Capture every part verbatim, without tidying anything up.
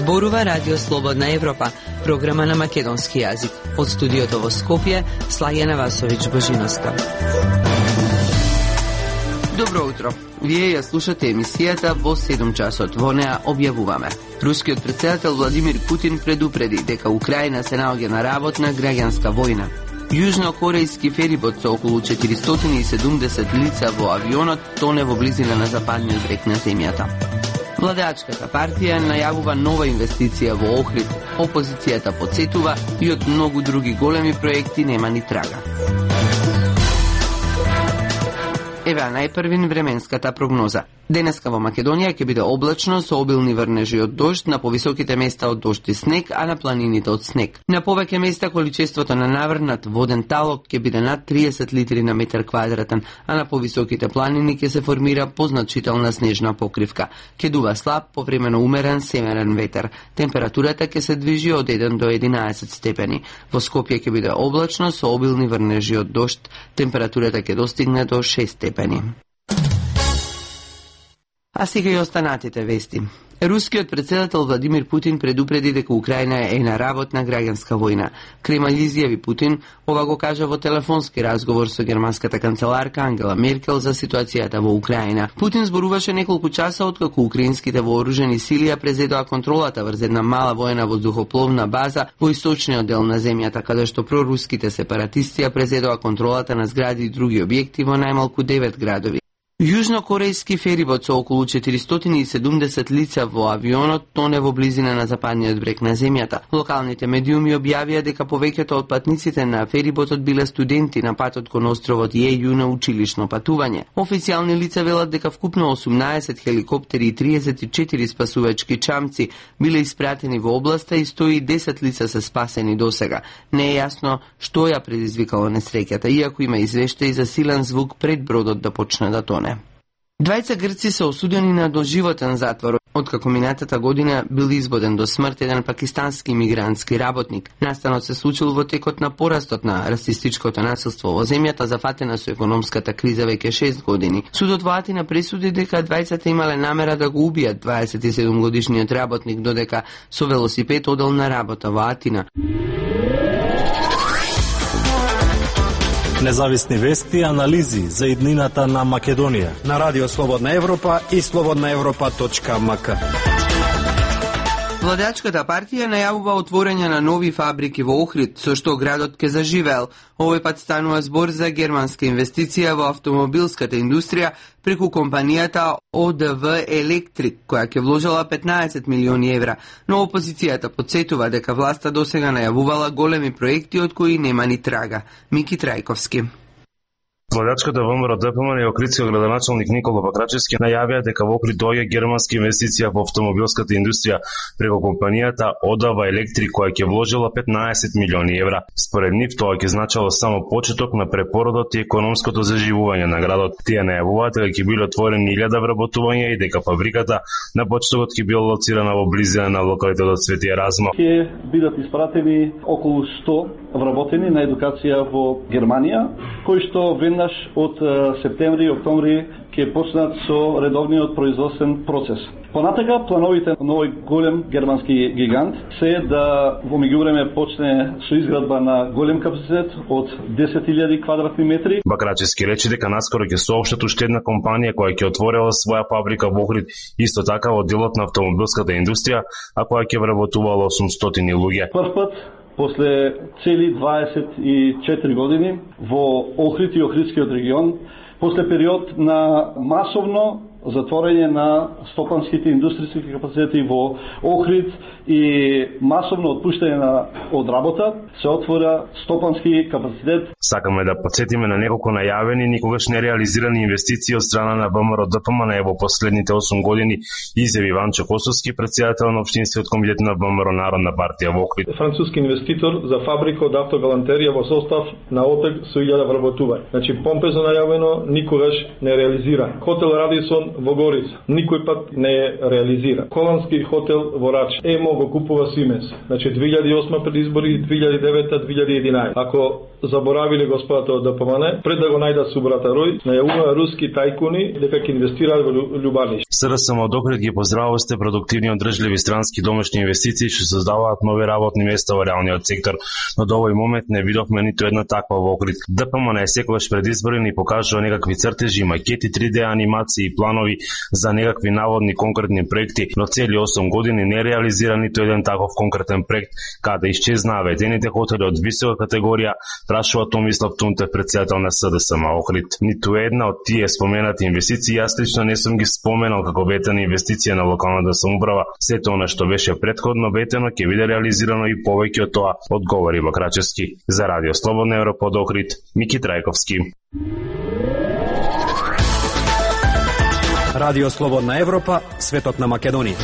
Зборува Радио Слободна Европа, програма на македонски јазик. Од студиото во Скопје, Слајана Васовиќ-Божиновска. Добро утро. Вие ја слушате емисијата во седум часот. Во неа објавуваме. Рускиот претседател Владимир Путин предупреди дека Украина се наоѓа на работна граѓанска војна. Јужнокорејски ферибот со околу четиристотини и седумдесет лица во авионот тоне во близина на западниот брег на земјата. Владеачката партија најавува нова инвестиција во Охрид, опозицијата потсетува и од многу други големи проекти нема ни трага. Еве најпрвин временската прогноза. Денеска во Македонија ќе биде облачно со обилни врнежи од дожд, на повисоките места од дожд и снег, а на планините од снег. На повеќе места количеството на наврнат воден талок ќе биде над триесет литри на метар квадратен, а на повисоките планини ќе се формира позначителна снежна покривка. Ќе дува слаб, повремено умерен северен ветер. Температурата ќе се движи од еден до единаесет степени. Во Скопје ќе биде облачно со обилни врнежи од дожд. Температурата ќе достигне до шест степени. А сега и останатите вести. Рускиот претседател Владимир Путин предупреди дека Украина е на работна граѓанска војна. Кремљ изјави Путин, ова го кажа во телефонски разговор со германската канцеларка Ангела Меркел за ситуацијата во Украина. Путин зборуваше неколку часа откако украинските вооружени сили ја презедоа контролата врз една мала воена воздухопловна база во источниот дел на земјата, каде што проруските сепаратисти ја презедоа контролата на згради и други објекти во најмалку девет градови. Јужнокорејски ферибот со околу четиристотини и седумдесет лица во авионот тоне во близина на западниот брег на земјата. Локалните медиуми објавија дека повеќето од патниците на фериботот биле студенти на патот кон островот Јеју на училишно патување. Официјални лица велат дека вкупно осумнаесет хеликоптери и триесет и четири спасувачки чамци биле испратени во областа и сто и десет лица се спасени досега. Не е јасно што ја предизвикало несреќата, иако има извештаи за силен звук пред бродот да почне да тоне. Двајца грци се осудени на доживотен затвор, откако минатата година бил изводен до смрт еден пакистански имигрантски работник. Настанот се случил во текот на порастот на расистичкото насилство во земјата, зафатена со економската криза веќе шест години. Судот во Атина пресуди дека двајцата имале намера да го убијат дваесет и седум годишниот работник, додека со велосипед одел на работа во Атина. Независни вести и анализи за иднината на Македонија на Радио Слободна Европа и слободна европа точка ем ка. Владеачката партија најавува отворање на нови фабрики во Охрид, со што градот ќе заживел. Овој пат станува збор за германска инвестиција во автомобилската индустрија преку компанијата О Д В Електрик, која ќе вложила петнаесет милиони евра. Но опозицијата потсетува дека власта досега најавувала големи проекти од кои нема ни трага. Мики Трајковски. Владеачката ВМРО Д П М и Охридскиот градоначалник Никола Бакрачевски најавија дека во Охрид доаѓа германска инвестиција во автомобилската индустрија преку компанијата О Д В Електрик, која ќе вложила петнаесет милиони евра. Според нив тоа ќе значило само почеток на препородот и економското заживување на градот. Тие најавуваат дека ќе биле отворени илјада вработувања и дека фабриката на почетокот ќе била лоцирана во близина на локалитетот Свети Еразмо. Ќе бидат испратени околу сто вработени на едукација во Германија, кои што веднаш од септември и октомври ќе почнат со редовниот производствен процес. Понатака, плановите на овој голем германски гигант се да во меѓувреме почне со изградба на голем капацитет од десет илјади квадратни метри. Бакрачевски рече дека наскоро ќе соопштат уште една компанија која ќе отворила своја фабрика во Охрид, исто така во делот на автомобилската индустрија, а која ќе вработувала осумстотини луѓе. Прв пат после цели дваесет и четири години во Охрид и Охридскиот регион, после период на масовно затворање на стопанските индустријски капацитети во Охрид и масовно отпуштање на од работа, се отвора стопански капацитет. Сакаме да потсетиме на неколку најавени никогаш не реализирани инвестиции од страна на ВМРО Д П М во последните осум години, изјави Иванчо Косовски, претседател на општинскиот комитет на ВМРО Народна партија во Охрид. Француски инвеститор за фабрика од автогалантерија во состав на Отег со илјада вработувања. Значи помпезно најавено, никогаш не реализиран. Хотел Радисон во Горица. Никој пат не е реализиран. Колански хотел во Рач емо го купува Сименс. Значи две илјади и осма пред избори, две илјади и девета, две илјади и единаесета. Ако заборавиле господата од ДПМН, пред да го најдат субрата Рој, најавува руски тајкуни дека ќе инвестираат во Љубаниш. СРСМ од Охрид ги поздравува сте продуктивни одржливи странски домашни инвестиции што создаваат нови работни места во реалниот сектор, но до овој момент не видовме ниту една таква во Охрид. ДПМН е секогаш пред избори ни покажува некакви цртежи, макети, три Д анимации и планови за некакви наводни конкретни проекти, но цели осум години не реализира ниту еден таков конкретен проект, каде исчезнаа ведените хотели од висока категорија, прашува Томислав Тунтев, председател на СДСМ Охрид. Ниту една од тие споменати инвестиции јас лично не сум ги споменал како ветена инвестиција на локалната самоуправа. Сето она што беше претходно ветено ќе биде реализирано и повеќе од тоа, одговори Бакрачевски. За Радио Слободна Европа од Охрид, Мики Трајковски. Радио Слободна Европа, светот на Македонија.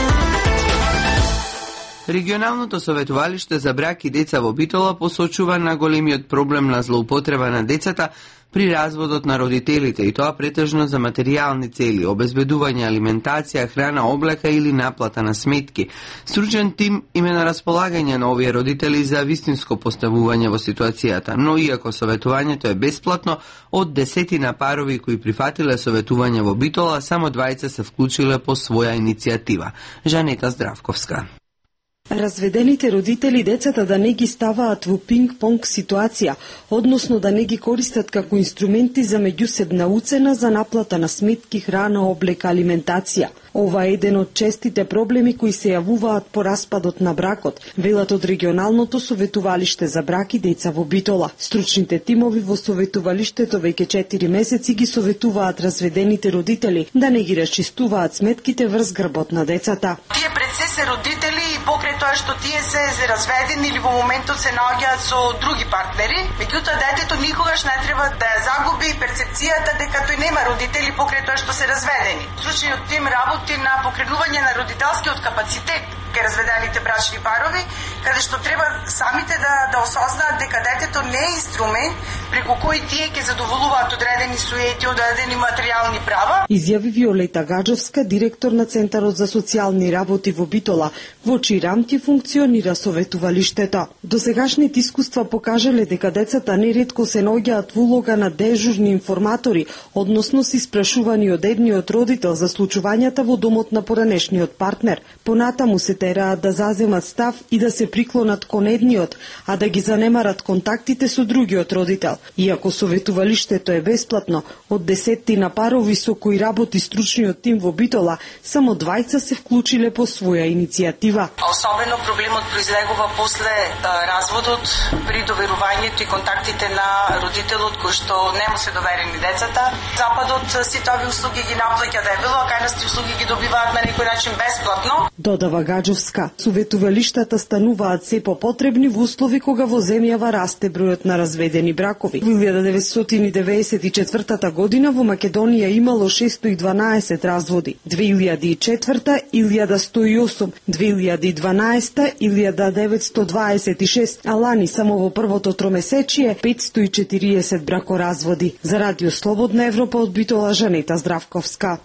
Регионалното советувалиште за брак и деца во Битола посочува на големиот проблем на злоупотреба на децата при разводот на родителите, и тоа претежно за материјални цели, обезбедување, алиментација, храна, облека или наплата на сметки. Стручен тим им е на располагање на овие родители за вистинско поставување во ситуацијата, но иако советувањето е бесплатно, од десетина парови кои прифатиле советување во Битола, само двајца се вклучиле по своја иницијатива. Жанета Здравковска. Разведените родители децата да не ги ставаат во пинг-понг ситуација, односно да не ги користат како инструменти за меѓусебна уцена за наплата на сметки, храна, облека, алиментација. Ова е еден од честите проблеми кои се јавуваат по распадот на бракот, велат од регионалното советувалиште за брак и деца во Битола. Стручните тимови во советувалиштето веќе четири месеци ги советуваат разведените родители да не ги расчистуваат сметките врз грбот на децата. Тие пред се се родители и покрај тоа што тие се се разведени или во моментот се наоѓаат со други партнери, меѓутоа детето никогаш не треба да ја загуби перцепцијата дека тој нема родители покрај тоа што се разведени. Стручниот тим работи на покренување на родителскиот капацитет кај разведените брачни парови, каде што треба самите да да осознаат дека детето не е инструмент преку кој тие ќе задоволуваат одредени суети, одредени материјални права. Изјави Виолета Гаджовска, директор на Центарот за социјални работи во Битола, во чии рамки функционира советувалиштето. Досегашните искуства покажале дека децата неретко се наоѓаат во улога на дежурни информатори, односно се испрашувани од едниот родител за случувањата во домот на поранешниот партнер. Понатаму се тераат да заземат став и да се приклонат кон едниот, а да ги занемарат контактите со другиот родител. Иако советувалиштето е бесплатно, од десеттина парови со кои работи стручниот тим во Битола, само двајца се вклучиле по своја иницијатива. Особено проблемот произлегува после а, разводот при доверувањето и контактите на родителот кој што не му се доверени децата. Западот сите овие услуги ги наплаќа дебело, а кај услуги ги добиваат на некој начин бесплатно. Додава Гаджовска. Советувалиштата стануваат се попотребни во услови кога во земјава расте бројот на разведени бракови. Во илјада деветстотини деветдесет и четвртата година во Македонија имало шестстотини и дванаесет разводи. две илјади и четврта илјада сто и осум, две илјади и дванаесета илјада деветстотини дваесет и шест, а лани само во првото тромесечие петстотини и четириесет бракоразводи. За Радио Слободна Европа од Битола, Жанета Здравковска.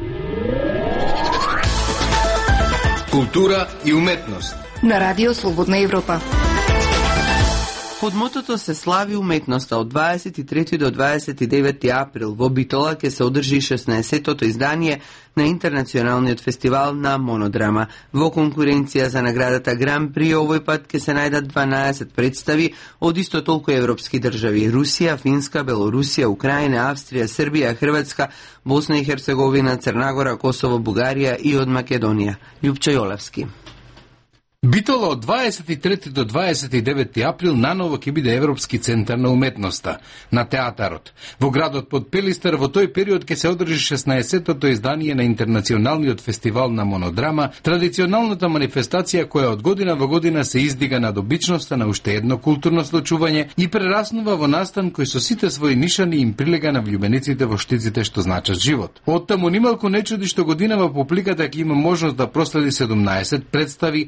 Култура и уметност на Радио Слободна Европа. Под мотото се слави уметноста. Од дваесет и трети до дваесет и девети април во Битола ќе се одржи шеснаесеттото издание на Интернационалниот фестивал на монодрама. Во конкуренција за наградата Гран При овој пат ќе се најдат дванаесет представи од исто толку европски држави: Русија, Финска, Белорусија, Украина, Австрија, Србија, Хрватска, Босна и Херцеговина, Црнагора, Косово, Бугарија и од Македонија. Љупчо Јолевски. Битола од дваесет и трети до дваесет и девети април наново ќе биде Европски центар на уметноста, на театарот. Во градот под Пелистер во тој период ќе се одржи шеснаесеттото издание на Интернационалниот фестивал на монодрама, традиционалната манифестација која од година во година се издига над обичноста на уште едно културно случување и прераснува во настан кој со сите своји нишани им прилега на влюбениците во штиците што значат живот. Оттаму нималку не чуди што годинава публиката ќе има можност да проследи седумнаесет представи, од кои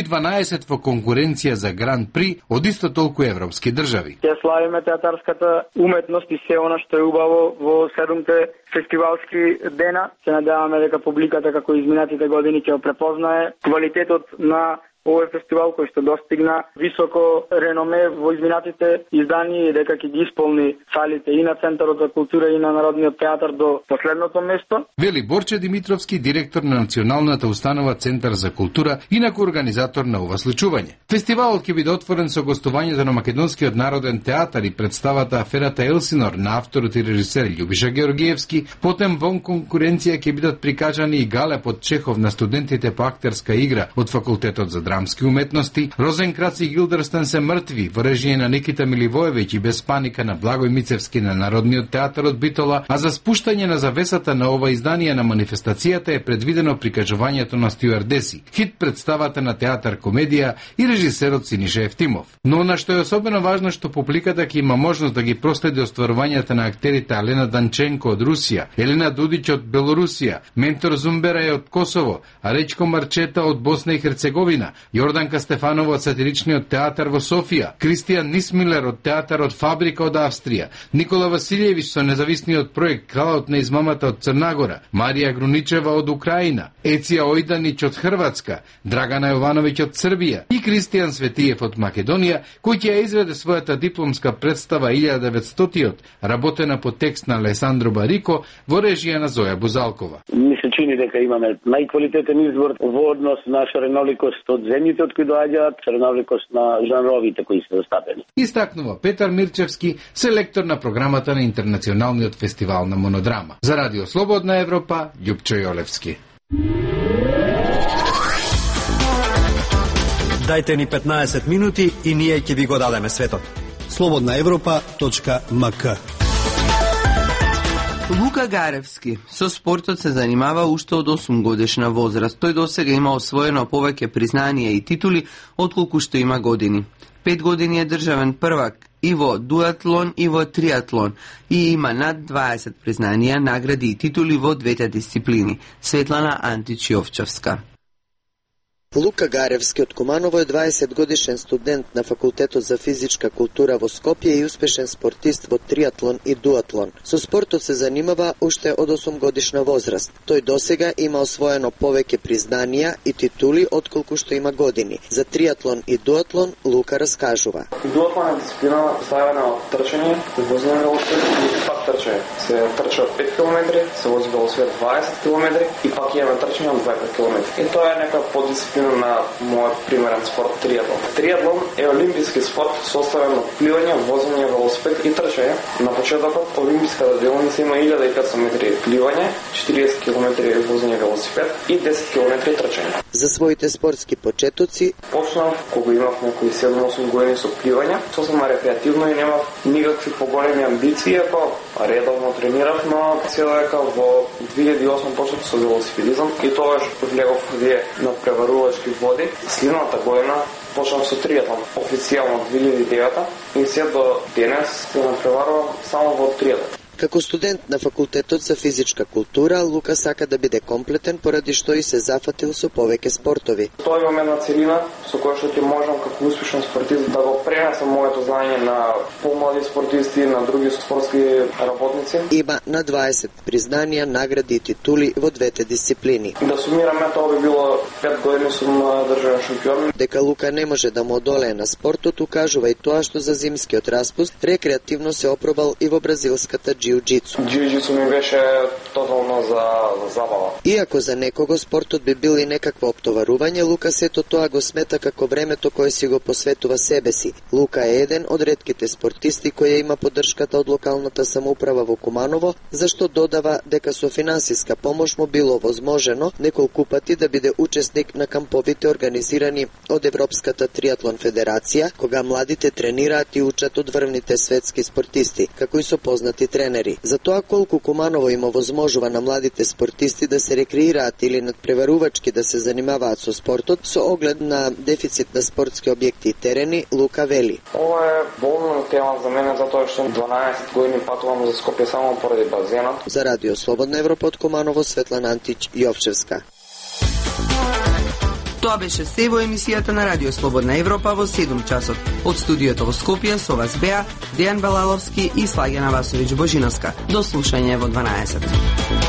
дванаесет во конкуренција за Гран При од исто толку европски држави. Ќе славиме театарската уметност и се она што е убаво во седумте фестивалски дена. Се надеваме дека публиката како изминатите години ќе препознае квалитетот на овој фестивал кој што достигна високо реноме во изминатите издания и дека ќе ги исполни салите и на Центарот за култура и на Народниот театар до последното место. Вели Борче Димитровски, директор на Националната установа Центар за култура и на коорганизатор на ова случување. Фестивалот ќе биде отворен со гостувањето на Македонскиот народен театар и представата Аферата Елсинор на авторот и режисер Љубиша Георгиевски. Потем вон конкуренција ќе бидат прикажани и галеп од Чехов на студентите по актерска игра од факултетот за драмски уметности. Розенкрац и Гилдерстен се мртви во режија на Никита Миливоевиќ и Без паника на Благој Мицевски на Народниот театар од Битола, а за спуштање на завесата на ова издание на манифестацијата е предвидено прикажувањето на стюардеси, хит представата на театар комедија и режисерот Синиша Евтимов. Но на што е особено важно што публиката ќе има можност да ги проследи остварувањата на актерите Алена Данченко од Русија, Елена Дудиќ од Белорусија, Ментор Зумбера е од Косово, а Речко Марчета од Босна и Херцеговина, Јорданка Стефанова од Сатиричниот театар во Софија, Кристијан Нисмилер од театарот Фабрика од Австрија, Никола Василиевиќ со независниот проект Кралот на измамата од Црнагора, Марија Груничева од Украина, Еција Ојданич од Хрватска, Драгана Јовановиќ од Србија и Кристијан Светиев од Македонија, кој ќе ја изведе својата дипломска представа илјада деветстотиот, работена по текст на Алесандро Барико во режија на Зоја Бузалкова. Ми се чини дека имаме најквалитетен избор во однос на шареноликост од земјите од кои доаѓаат, шареноликост на жанровите кои се застапени. Истакнува Петар Мирчевски, селектор на програмата на Интернационалниот фестивал на монодрама. За Радио Слободна Европа, Љупчо Јолевски. Дајте ни петнаесет минути и ние ќе ви го дадеме светот. слободна европа точка ем ка. Лука Гаревски со спортот се занимава уште од осум годишна возраст. Тој досега има освоено повеќе признанија и титули отколку што има години. Пет години е државен првак и во дуатлон и во триатлон и има над дваесет признанија, награди и титули во двете дисциплини. Светлана Антич Јовчевска. Лука Гаревски од Куманово е дваесет годишен студент на Факултетот за физичка култура во Скопје и успешен спортист во триатлон и дуатлон. Со спортот се занимава уште од осум годишна возраст. Тој досега има освоено повеќе признанија и титули отколку што има години. За триатлон и дуатлон Лука раскажува. Дуатлон е дисциплина ставена од трчање, возење на велосипед и пак трчање. Се трча од пет километри, се вози велосипед дваесет километри и пак имаме трчање од дваесет километри. И тоа е нека поддисциплина на мојот примерен спорт триатлон. Триатлон е олимписки спорт составен од пливање, возење велосипед и трчање. На почетокот олимписката делоница има илјада и петстотини метри пливање, четириесет километри возење велосипед и десет километри трчање. За своите спортски почетоци почнав кога имав некои седум-осум години со пливање, сосема рекреативно и немав никакви поголеми амбиции, ако редовно тренирав, но се дека во две илјади и осма почнав со велосипедизам и тогаш влегов вие на преварувачки води. Следната година почнав со триатлон, официјално две илјади и девета и се до денес се напреварувам само во триатлон. Како студент на Факултетот за физичка култура, Лука сака да биде комплетен, поради што и се зафатил со повеќе спортови. Тоа имам една целина со која што ќе можам како успешен спортист да го пренесам моето знаење на помлади спортисти, на други спортски работници. Има на дваесет признанија, награди и титули во двете дисциплини. Да сумираме, тоа би било пет години сум државен шампион. Дека Лука не може да му одолее на спортот, укажува и тоа што за зимскиот распуст рекреативно се опробал и во бразилската џиу-џицу. Џиу-џицу ми беше тотално за, за забава. Иако за некого спортот би бил и некакво оптоварување, Лука сето тоа го смета како времето кое си го посветува себе си. Лука е еден од ретките спортисти која има поддршката од локалната самоуправа во Куманово, зашто додава дека со финансиска помош му било возможено неколку пати да биде учесник на камповите организирани од Европската триатлон федерација, кога младите тренираат и учат од врвните светски спортисти, како и со познати тренери. За тоа колку Куманово има возможува на младите спортисти да се рекреираат или надпреварувачки да се занимаваат со спортот, со оглед на дефицит на спортски објекти и терени, Лука вели. Ова е болна тема за мене, затоа што дванаесет години патувам за Скопје само поради базенот. За Радио Слободна Европа од Куманово, Светлана Антич Јовчевска. Тоа беше се во емисијата на Радио Слободна Европа во седум часот. Од студиото во Скопје со вас беа Дејан Балаловски и Слагена Васовиќ Божиновска. До слушање во дванаесет.